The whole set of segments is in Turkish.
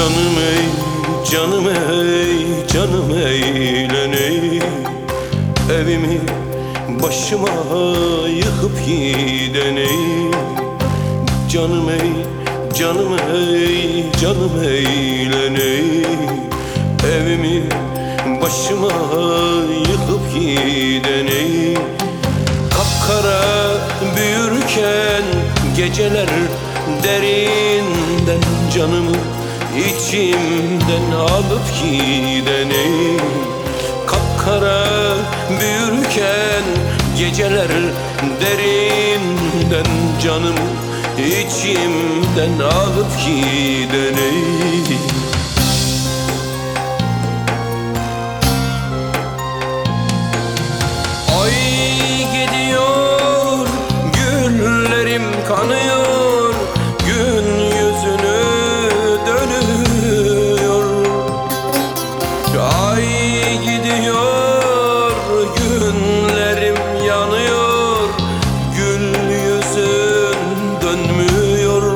Canım ey, canım ey, canım eğleney. Evimi başıma yıkıp gideney. Canım ey, canım ey, canım eğleney. Evimi başıma yıkıp gideney. Kapkara büyürken geceler derinden canımı içimden alıp gideney. Kapkara büyürken geceler derinden canımı içimden alıp gideney. Ay gidiyor, güllerim kanıyor, gün yüzünü dönüyor. Ay gidiyor, günlerim yanıyor, gül yüzün dönmüyor.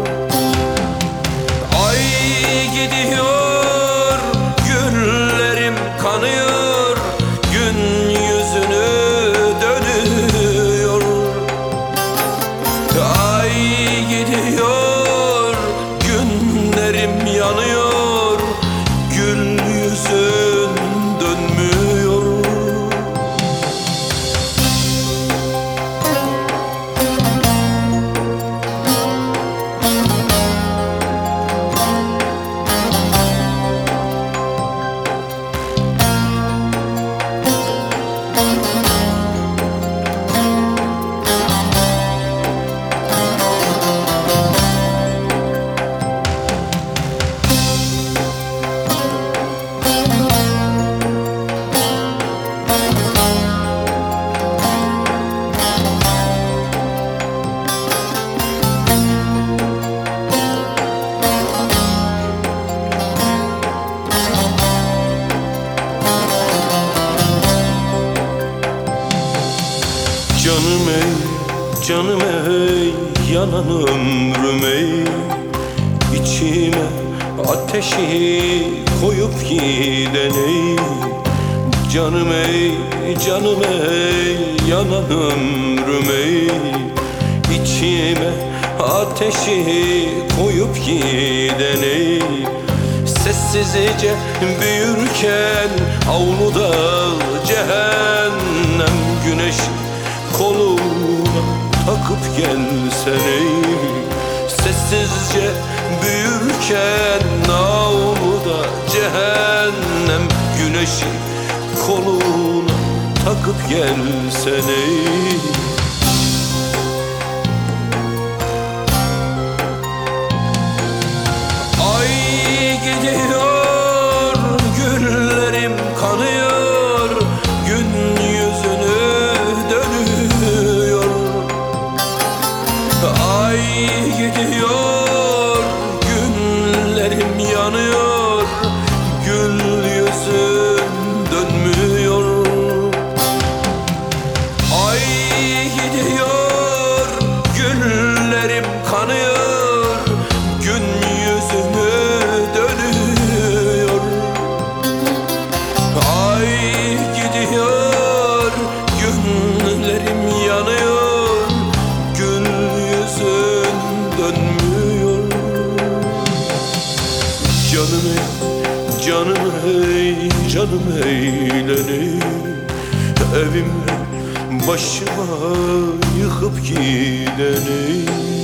Ay gidiyor, güllerim kanıyor, gün yüzünü dönüyor. Ay gidiyor, günlerim yanıyor, gül yüzün dönmüyor. Canım ey, canım ey, yanan ömrüm ey. İçime ateşi koyup gideney. Canım ey, canım ey, yanan ömrüm ey. İçime ateşi koyup gideney. Sessizce büyürken avluda cehennem güneşi koluna takıp gelsene. Sessizce büyürken avluda cehennem güneşi koluna takıp gelsene. Ay gidiyor, güllerim kanıyor, gün yüzünü dönüyor. Ay gidiyor, günlerim yanıyor, gül yüzün dönmüyor. Ay gidiyor, güllerim kanıyor, gün yüzümü dönüyor. Ay gidiyor, günlerim yanıyor, gül yüzün dönmüyor. Canım ey, canım ey, canım eğleney. Evimi başıma yıkıp gideney.